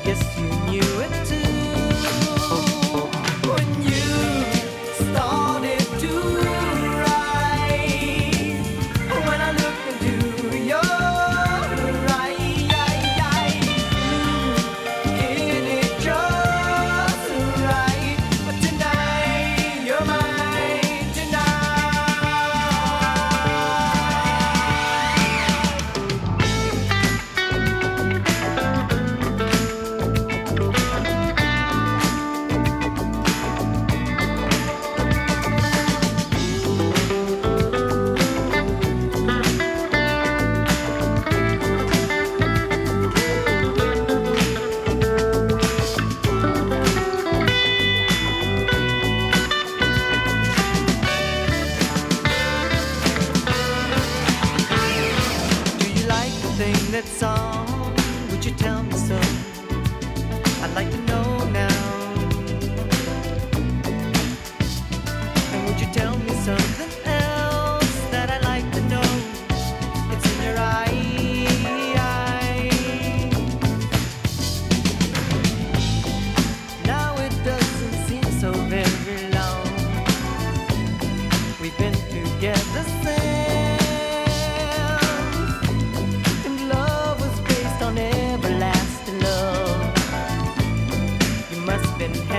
Guess you knew it too when you started to rise. When I look into your eyes, get it just right. But tonight you're mine tonight. Do you like the thing that's on? Would you tell me so? I'd like to know now. And would you tell me something else that I'd like to know? It's in your eye. Now it doesn't seem so very long. We've been together since, and love was based on everlasting love. You must have been